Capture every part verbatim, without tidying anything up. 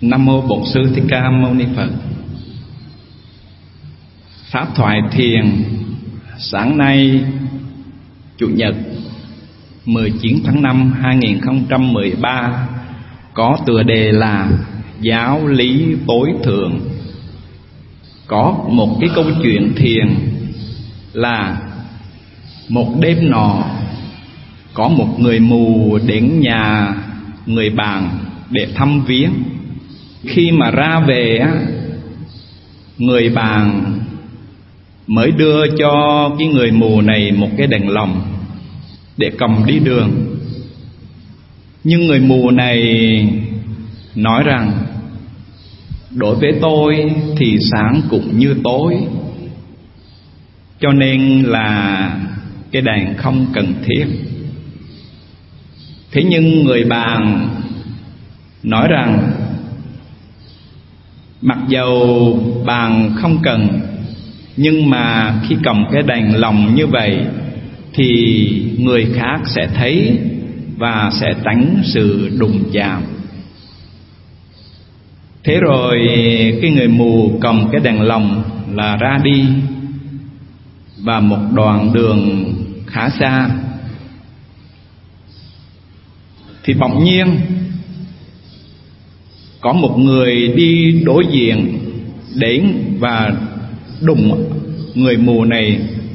Nam mô Bổn Sư Thích Ca Mâu Ni Phật. Pháp thoại thiền sáng nay Chủ nhật mười chín tháng năm hai nghìn không trăm mười ba có tựa đề là Giáo lý tối thượng. Có một cái câu chuyện thiền là một đêm nọ có một người mù đến nhà người bạn để thăm viếng. Khi mà ra về á, người bạn mới đưa cho cái người mù này một cái đèn lồng để cầm đi đường. Nhưng người mù này nói rằng đối với tôi thì sáng cũng như tối, cho nên là cái đèn không cần thiết. Thế nhưng người bạn nói rằng mặc dầu bạn không cần, nhưng mà khi cầm cái đèn lồng như vậy thì người khác sẽ thấy và sẽ tránh sự đụng chạm. Thế rồi cái người mù cầm cái đèn lồng là ra đi. Và một đoạn đường khá xa thì bỗng nhiên có một người đi đối diện đến và đụng người mù này.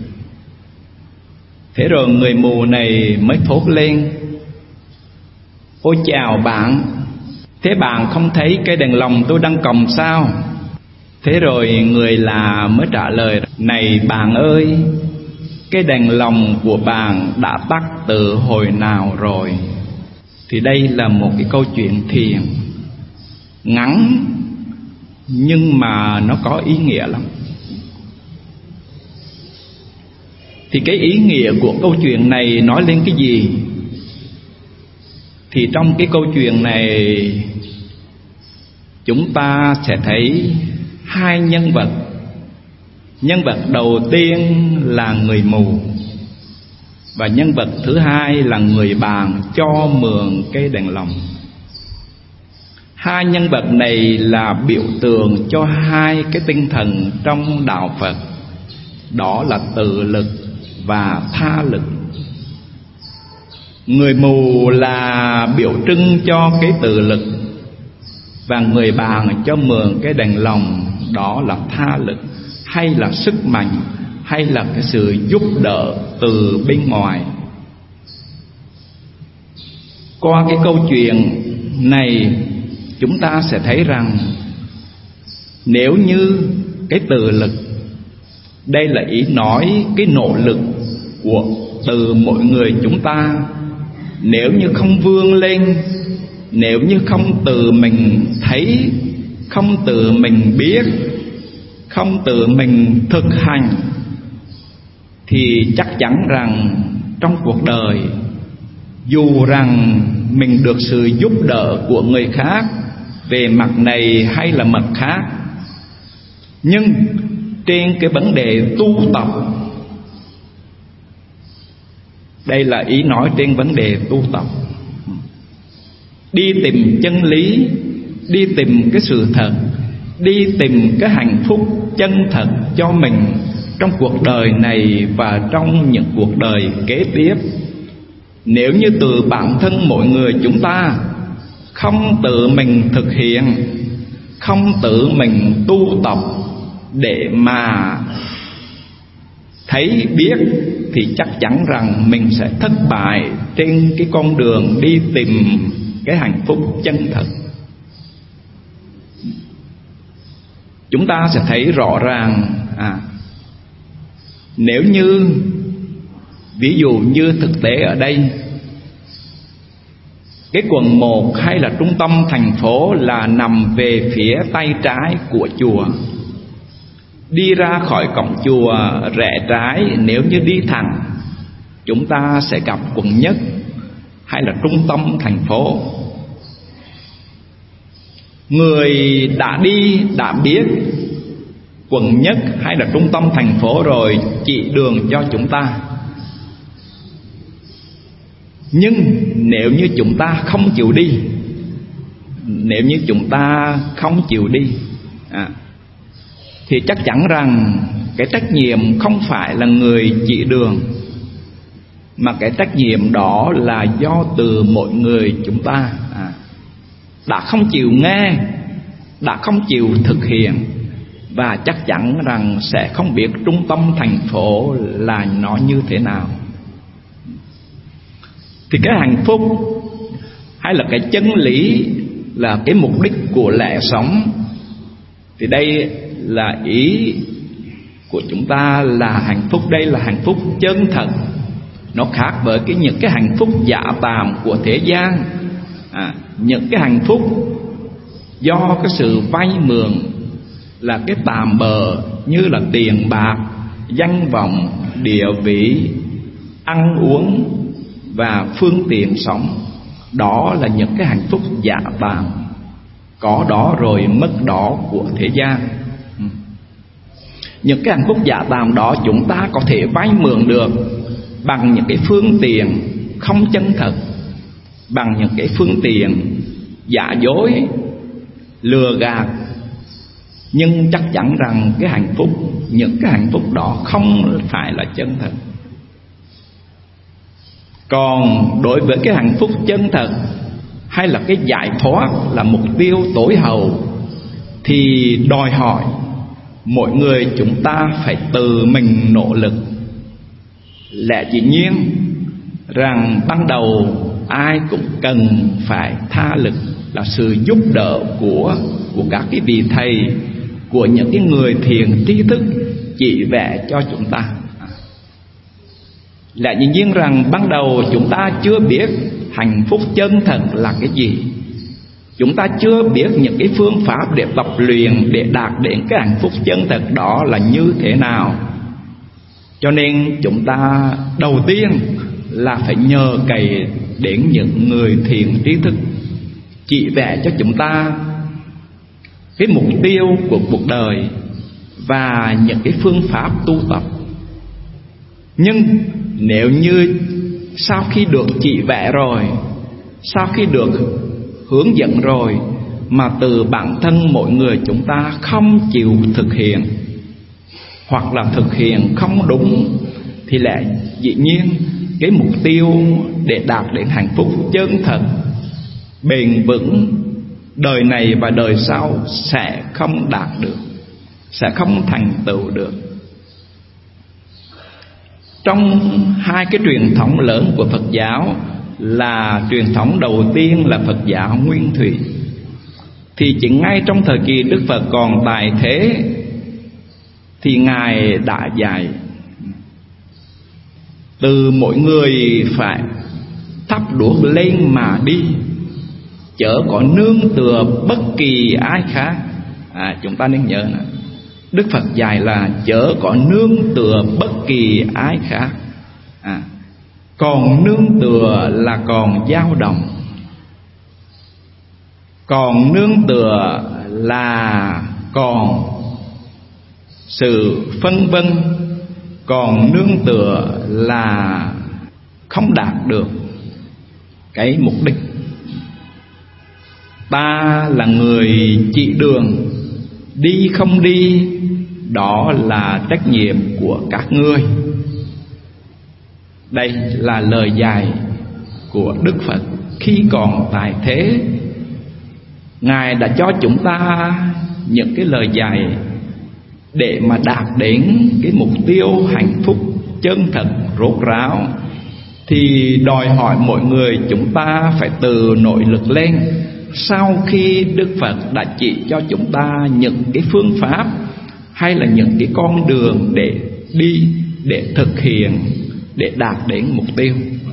Thế rồi người mù này mới thốt lên: "Ôi chào bạn, thế bạn không thấy cái đèn lồng tôi đang cầm sao?" Thế rồi người lạ mới trả lời: "Này bạn ơi, cái đèn lồng của bạn đã tắt từ hồi nào rồi." Thì đây là một cái câu chuyện thiền ngắn nhưng mà nó có ý nghĩa lắm. Thì cái ý nghĩa của câu chuyện này nói lên cái gì? Thì trong cái câu chuyện này chúng ta sẽ thấy hai nhân vật. Nhân vật đầu tiên là người mù, và nhân vật thứ hai là người bạn cho mượn cái đèn lồng. Hai nhân vật này là biểu tượng cho hai cái tinh thần trong đạo Phật, đó là tự lực và tha lực. Người mù là biểu trưng cho cái tự lực, và người bạn cho mượn cái đèn lồng đó là tha lực, hay là sức mạnh, hay là cái sự giúp đỡ từ bên ngoài. Qua cái câu chuyện này chúng ta sẽ thấy rằng nếu như cái tự lực, đây là ý nói cái nỗ lực của từ mỗi người chúng ta, nếu như không vươn lên, nếu như không tự mình thấy, không tự mình biết, không tự mình thực hành, thì chắc chắn rằng trong cuộc đời, dù rằng mình được sự giúp đỡ của người khác về mặt này hay là mặt khác, nhưng trên cái vấn đề tu tập, đây là ý nói trên vấn đề tu tập, đi tìm chân lý, đi tìm cái sự thật, đi tìm cái hạnh phúc chân thật cho mình trong cuộc đời này và trong những cuộc đời kế tiếp. Nếu như từ bản thân mỗi người chúng ta không tự mình thực hiện, không tự mình tu tập để mà thấy biết, thì chắc chắn rằng mình sẽ thất bại trên cái con đường đi tìm cái hạnh phúc chân thật. Chúng ta sẽ thấy rõ ràng à, nếu như ví dụ như thực tế ở đây, cái quận một hay là trung tâm thành phố là nằm về phía tay trái của chùa. Đi ra khỏi cổng chùa rẽ trái, nếu như đi thẳng, chúng ta sẽ gặp quận nhất hay là trung tâm thành phố. Người đã đi đã biết quận nhất hay là trung tâm thành phố rồi chỉ đường cho chúng ta. Nhưng nếu như chúng ta không chịu đi, nếu như chúng ta không chịu đi à, thì chắc chắn rằng cái trách nhiệm không phải là người chỉ đường, mà cái trách nhiệm đó là do từ mỗi người chúng ta à, đã không chịu nghe, đã không chịu thực hiện, và chắc chắn rằng sẽ không biết trung tâm thành phố là nó như thế nào. Thì cái hạnh phúc hay là cái chân lý là cái mục đích của lẽ sống, thì đây là ý của chúng ta là hạnh phúc. Đây là hạnh phúc chân thật. Nó khác với cái những cái hạnh phúc giả tạm của thế gian à, những cái hạnh phúc do cái sự vay mượn là cái tạm bợ, như là tiền bạc, danh vọng, địa vị, ăn uống và phương tiện sống. Đó là những cái hạnh phúc giả tạm, có đó rồi mất đó của thế gian. Những cái hạnh phúc giả tạm đó chúng ta có thể vay mượn được bằng những cái phương tiện không chân thật, bằng những cái phương tiện giả dối, lừa gạt. Nhưng chắc chắn rằng cái hạnh phúc, những cái hạnh phúc đó không phải là chân thật. Còn đối với cái hạnh phúc chân thật hay là cái giải thoát là mục tiêu tối hậu, thì đòi hỏi mỗi người chúng ta phải tự mình nỗ lực. Lẽ dĩ nhiên rằng ban đầu ai cũng cần phải tha lực, là sự giúp đỡ của của các cái vị thầy, của những cái người thiền tri thức chỉ vẽ cho chúng ta. Lẽ dĩ nhiên rằng ban đầu chúng ta chưa biết hạnh phúc chân thật là cái gì, chúng ta chưa biết những cái phương pháp để tập luyện để đạt đến cái hạnh phúc chân thật đó là như thế nào. Cho nên chúng ta đầu tiên là phải nhờ cậy đến những người thiền tri thức chỉ vẽ cho chúng ta cái mục tiêu của cuộc đời và những cái phương pháp tu tập. Nhưng nếu như sau khi được chỉ vẽ rồi, sau khi được hướng dẫn rồi, mà từ bản thân mỗi người chúng ta không chịu thực hiện, hoặc là thực hiện không đúng, thì lẽ dĩ nhiên cái mục tiêu để đạt đến hạnh phúc chân thật, bền vững, đời này và đời sau sẽ không đạt được, sẽ không thành tựu được. Trong hai cái truyền thống lớn của Phật giáo, là truyền thống đầu tiên là Phật giáo Nguyên Thủy, thì chỉ ngay trong thời kỳ Đức Phật còn tại thế thì Ngài đã dạy từ mỗi người phải thắp đuốc lên mà đi, chớ có nương tựa bất kỳ ai khác. à, Chúng ta nên nhớ này, Đức Phật dạy là chớ có nương tựa bất kỳ ai khác. à, Còn nương tựa là còn dao động, còn nương tựa là còn sự phân vân, còn nương tựa là không đạt được cái mục đích. Ta là người chỉ đường, đi không đi đó là trách nhiệm của các ngươi. Đây là lời dạy của Đức Phật khi còn tại thế. Ngài đã cho chúng ta những cái lời dạy để mà đạt đến cái mục tiêu hạnh phúc chân thật rốt ráo, thì đòi hỏi mỗi người chúng ta phải tự nội lực lên. Sau khi Đức Phật đã chỉ cho chúng ta những cái phương pháp hay là những cái con đường để đi, để thực hiện, để đạt đến mục tiêu.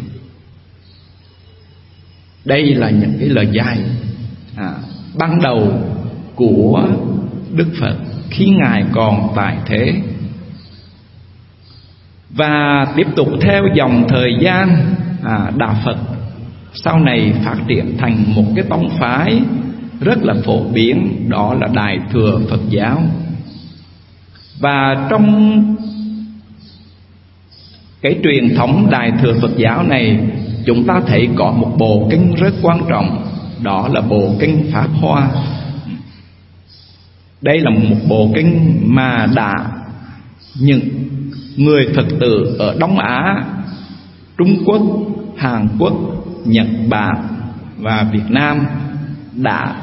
Đây là những cái lời dạy à, ban đầu của Đức Phật khi Ngài còn tại thế. Và tiếp tục theo dòng thời gian, à, Đạo Phật sau này phát triển thành một cái tông phái rất là phổ biến, đó là Đại Thừa Phật giáo. Và trong cái truyền thống Đại Thừa Phật giáo này, chúng ta thấy có một bộ kinh rất quan trọng, đó là bộ kinh Pháp Hoa. Đây là một bộ kinh mà đã những người Phật tử ở Đông Á, Trung Quốc, Hàn Quốc, Nhật Bản và Việt Nam đã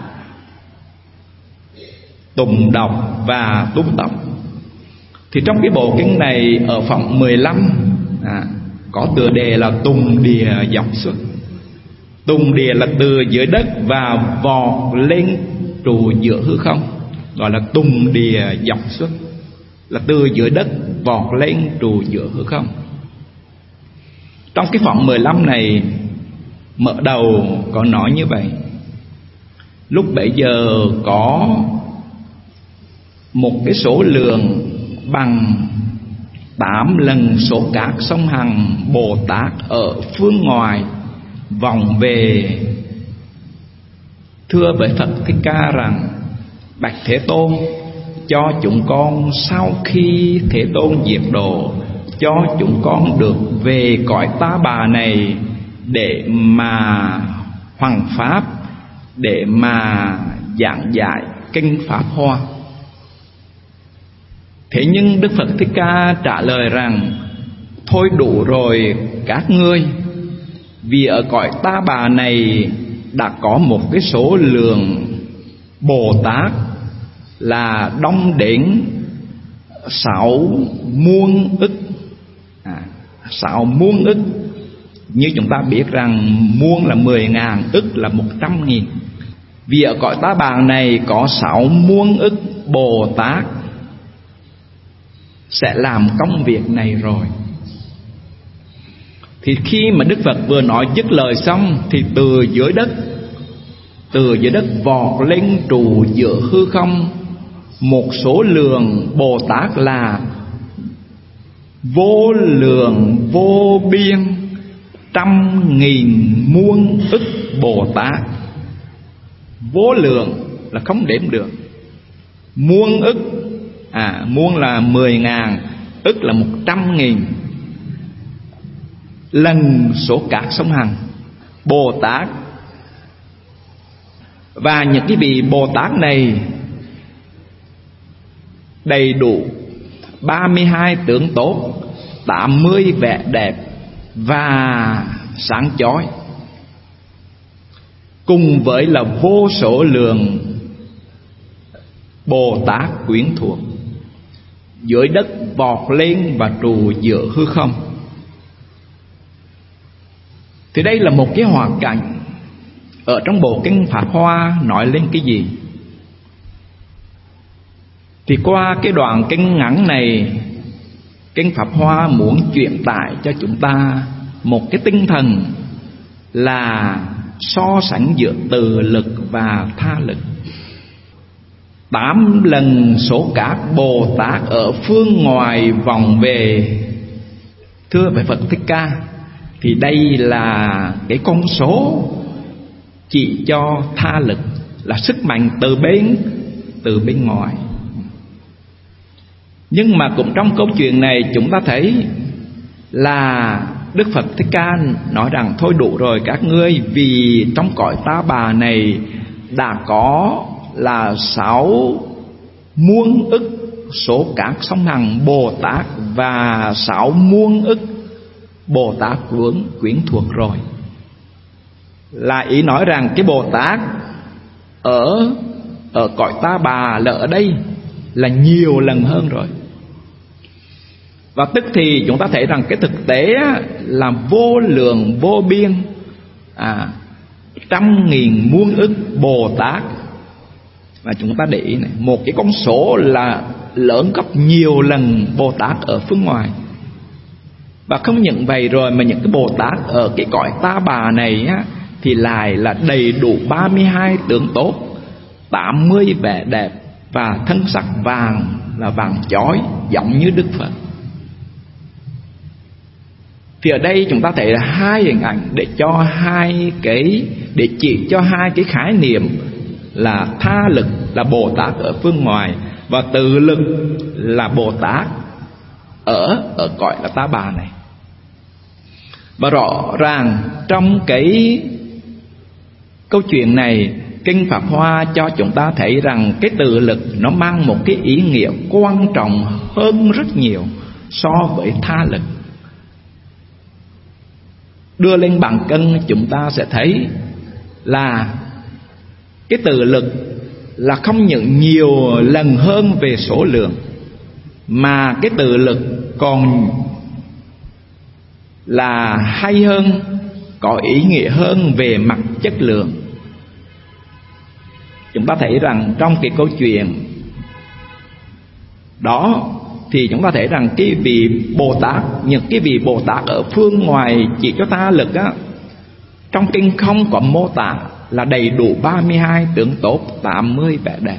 tụng đọc và tu tập. Thì trong cái bộ kinh này ở phẩm mười lăm à, có tựa đề là Tùng Địa Dọc Xuất. Tùng địa là từ dưới đất và vọt lên trụ giữa hư không, gọi là tùng địa dọc xuất, là từ dưới đất vọt lên trụ giữa hư không. Trong cái phẩm mười lăm này, mở đầu có nói như vậy: lúc bấy giờ có một cái số lượng bằng tám lần số các sông Hằng Bồ Tát ở phương ngoài vòng về thưa với Phật Thích Ca rằng: bạch Thế Tôn, cho chúng con sau khi Thế Tôn diệt độ, cho chúng con được về cõi Ta Bà này để mà hoằng pháp, để mà giảng dạy kinh Pháp Hoa. Thế nhưng Đức Phật Thích Ca trả lời rằng: thôi đủ rồi các ngươi, vì ở cõi Ta Bà này đã có một cái số lượng Bồ Tát là đông đến sáu muôn ức. à, sáu muôn ức, như chúng ta biết rằng muôn là mười ngàn, ức là một trăm nghìn. Vì ở cõi Ta Bà này có sáu muôn ức Bồ Tát sẽ làm công việc này rồi. Thì khi mà Đức Phật vừa nói dứt lời xong, thì từ dưới đất, từ dưới đất vọt lên trụ giữa hư không một số lượng Bồ Tát là vô lượng vô biên, trăm nghìn muôn ức Bồ Tát. Vô lượng là không đếm được, muôn ức, à muôn là mười ngàn, ức là một trăm nghìn lần số các sông Hằng Bồ Tát. Và những cái vị Bồ Tát này đầy đủ ba mươi hai tướng tốt, tám mươi vẻ đẹp và sáng chói, cùng với là vô số lượng Bồ Tát quyến thuộc, dưới đất vọt lên và trụ giữa hư không. Thì đây là một cái hoàn cảnh ở trong bộ kinh Pháp Hoa nói lên cái gì? Thì qua cái đoạn kinh ngắn này, kinh Pháp Hoa muốn truyền tải cho chúng ta một cái tinh thần là so sánh giữa từ lực và tha lực. Tám lần số các Bồ Tát ở phương ngoài vòng về thưa với Phật Thích Ca, thì đây là cái con số chỉ cho tha lực, là sức mạnh từ bên từ bên ngoài. Nhưng mà cũng trong câu chuyện này chúng ta thấy là Đức Phật Thích Ca nói rằng: thôi đủ rồi các ngươi, vì trong cõi Ta Bà này đã có là sáu muôn ức số các sông Hằng Bồ Tát và sáu muôn ức Bồ Tát quyến quyến thuộc rồi. Là ý nói rằng cái Bồ Tát ở ở cõi Ta Bà là ở đây là nhiều lần hơn rồi. Và tức thì chúng ta thấy rằng cái thực tế là vô lượng vô biên, à, trăm nghìn muôn ức Bồ Tát. Và chúng ta để ý này, một cái con số là lớn gấp nhiều lần Bồ Tát ở phương ngoài. Và không những vậy rồi, mà những cái Bồ Tát ở cái cõi Ta Bà này á, thì lại là đầy đủ ba mươi hai tướng tốt, tám mươi vẻ đẹp và thân sắc vàng là vàng chói, giống như Đức Phật. Thì ở đây chúng ta thấy là hai hình ảnh để cho hai cái, để chỉ cho hai cái khái niệm là tha lực là Bồ Tát ở phương ngoài, và tự lực là Bồ Tát ở ở cõi là Ta Bà này. Và rõ ràng trong cái Câu chuyện này, Kinh Pháp Hoa cho chúng ta thấy rằng cái tự lực nó mang một cái ý nghĩa quan trọng hơn rất nhiều so với tha lực. Đưa lên bảng cân chúng ta sẽ thấy là cái tự lực là không những nhiều lần hơn về số lượng, mà cái tự lực còn là hay hơn, có ý nghĩa hơn về mặt chất lượng. Chúng ta thấy rằng trong cái câu chuyện đó thì chúng ta thấy rằng cái vị Bồ Tát, những cái vị Bồ Tát ở phương ngoài chỉ cho tha lực á, trong kinh không có mô tả là đầy đủ ba mươi hai tướng tốt, tám mươi vẻ đẹp.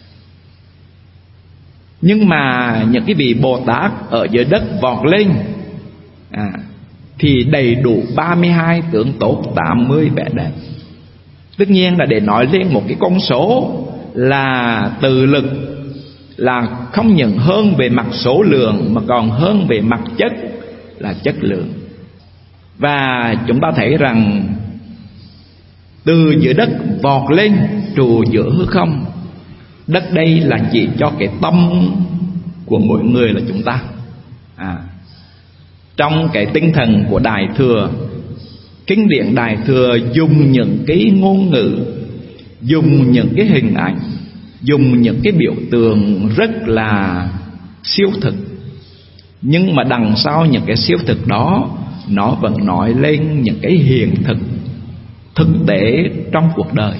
Nhưng mà những cái vị Bồ Tát ở dưới đất vọt lên à, thì đầy đủ ba mươi hai tướng tốt, tám mươi vẻ đẹp. Tất nhiên là để nói lên một cái con số là tự lực là không những hơn về mặt số lượng mà còn hơn về mặt chất là chất lượng. Và chúng ta thấy rằng từ giữa đất vọt lên trụ giữa hư không. Đất đây là chỉ cho cái tâm của mỗi người là chúng ta à. Trong cái tinh thần của Đại Thừa, kinh điển Đại Thừa dùng những cái ngôn ngữ, dùng những cái hình ảnh, dùng những cái biểu tượng rất là siêu thực. Nhưng mà đằng sau những cái siêu thực đó, nó vẫn nói lên những cái hiện thực, thực tế trong cuộc đời.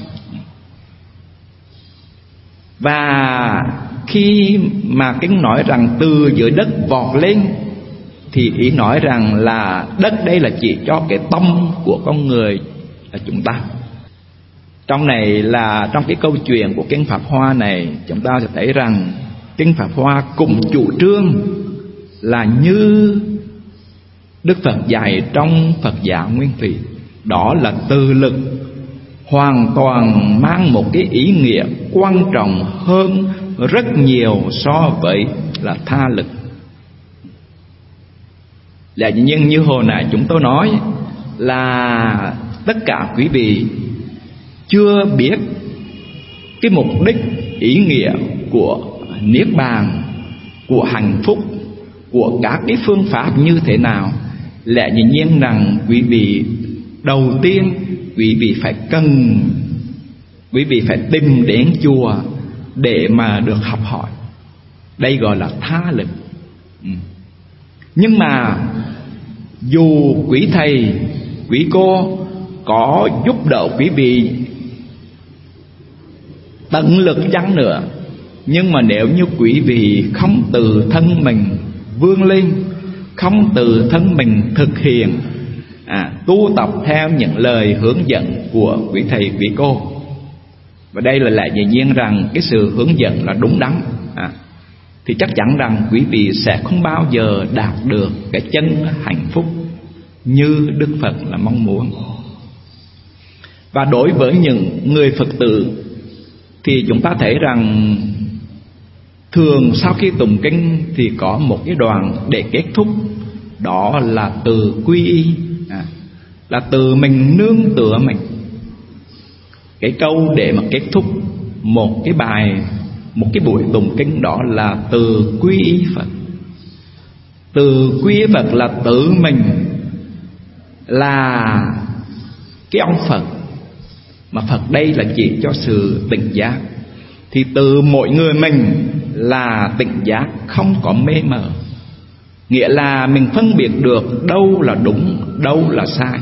Và khi mà kinh nói rằng từ dưới đất vọt lên, thì ý nói rằng là đất đây là chỉ cho cái tâm của con người là chúng ta. Trong này là trong cái câu chuyện của Kinh Pháp Hoa này, chúng ta sẽ thấy rằng Kinh Pháp Hoa cũng chủ trương là như Đức Phật dạy trong Phật Giả Nguyên Thủy, đó là tự lực hoàn toàn mang một cái ý nghĩa quan trọng hơn rất nhiều so với là tha lực. Là nhưng như hồi nãy chúng tôi nói là tất cả quý vị chưa biết cái mục đích, ý nghĩa của Niết Bàn, của hạnh phúc, của các cái phương pháp như thế nào. Lẽ dĩ nhiên rằng quý vị đầu tiên quý vị phải cần, quý vị phải tìm đến chùa để mà được học hỏi. Đây gọi là tha lực. ừ. Nhưng mà dù quý thầy, quý cô có giúp đỡ quý vị tận lực chăng nữa, nhưng mà nếu như quý vị không từ thân mình vươn lên, không từ thân mình thực hiện à, tu tập theo những lời hướng dẫn của quý thầy, quý cô, và đây là lại dĩ nhiên rằng cái sự hướng dẫn là đúng đắn à, thì chắc chắn rằng quý vị sẽ không bao giờ đạt được cái chân hạnh phúc như Đức Phật là mong muốn. Và đối với những người Phật tử thì chúng ta thấy rằng thường sau khi tụng kinh thì có một cái đoạn để kết thúc, đó là từ quy y à, là từ mình nương tựa mình. Cái câu để mà kết thúc một cái bài, một cái buổi tụng kinh đó là từ quy y Phật. Từ quy y Phật là tự mình là cái ông Phật, mà Phật đây là chỉ cho sự tỉnh giác. Thì từ mỗi người mình là tỉnh giác, không có mê mờ. Nghĩa là mình phân biệt được đâu là đúng, đâu là sai.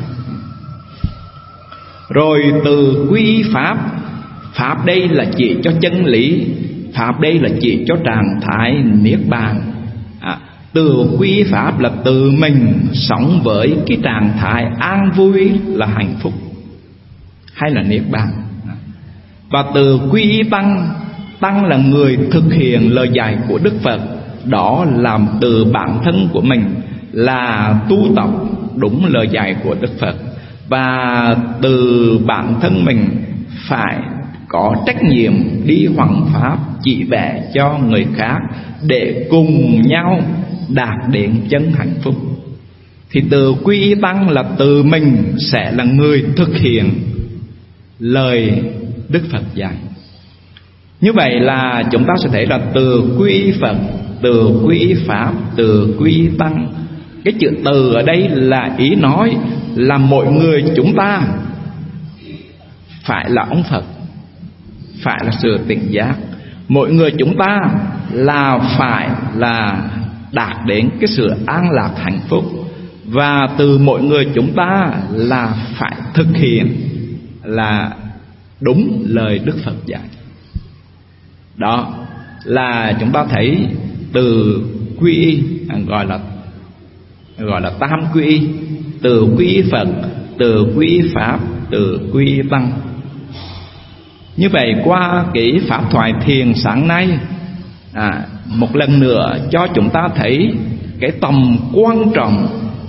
Rồi từ quy y Pháp, Pháp đây là chỉ cho chân lý, Pháp đây là chỉ cho trạng thái Niết Bàn à, từ quy y Pháp là từ mình sống với cái trạng thái an vui là hạnh phúc hay là Niết Bàn. Và từ quy y Tăng, Tăng là người thực hiện lời dạy của Đức Phật, đó làm từ bản thân của mình là tu tập đúng lời dạy của Đức Phật. Và từ bản thân mình phải có trách nhiệm đi hoằng pháp, chỉ vẽ cho người khác để cùng nhau đạt đến chân hạnh phúc. Thì từ quy y Tăng là từ mình sẽ là người thực hiện lời Đức Phật dạy. Như vậy là chúng ta sẽ thấy là từ quy y Phật, từ quy y Pháp, từ quy y Tăng. Cái chữ từ ở đây là ý nói là mỗi người chúng ta phải là ông Phật, phải là sự tỉnh giác. Mỗi người chúng ta là phải là đạt đến cái sự an lạc hạnh phúc. Và từ mỗi người chúng ta là phải thực hiện là đúng lời Đức Phật dạy. Đó là chúng ta thấy từ quy y, gọi là gọi là tam quy y, từ quy y Phật, từ quy y Pháp, từ quy y Tăng. Như vậy qua cái pháp thoại thiền sáng nay, à, một lần nữa cho chúng ta thấy cái tầm quan trọng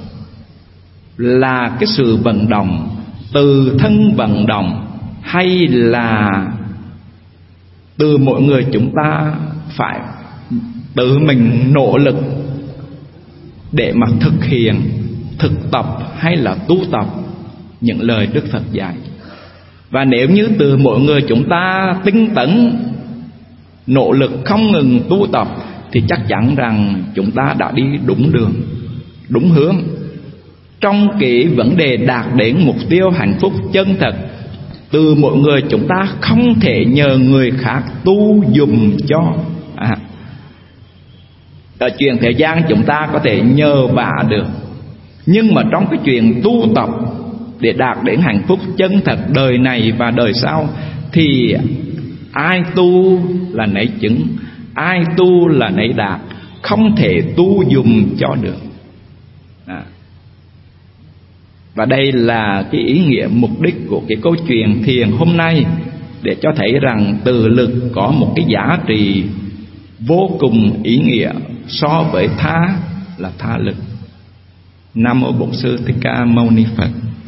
là cái sự vận động, từ thân vận động hay là từ mỗi người chúng ta phải tự mình nỗ lực để mà thực hiện, thực tập hay là tu tập những lời Đức Phật dạy. Và nếu như từ mỗi người chúng ta tinh tấn, nỗ lực không ngừng tu tập, thì chắc chắn rằng chúng ta đã đi đúng đường, đúng hướng trong cái vấn đề đạt đến mục tiêu hạnh phúc chân thật. Từ mỗi người chúng ta không thể nhờ người khác tu dùm cho. à, Ở chuyện thế gian chúng ta có thể nhờ vả được, nhưng mà trong cái chuyện tu tập để đạt đến hạnh phúc chân thật đời này và đời sau, thì ai tu là nấy chứng, ai tu là nấy đạt, không thể tu dùm cho được. à. Và đây là cái ý nghĩa mục đích của cái câu chuyện thiền hôm nay, để cho thấy rằng tự lực có một cái giá trị vô cùng ý nghĩa so với tha là tha lực. Nam mô Bổn Sư Thích Ca Mâu Ni Phật.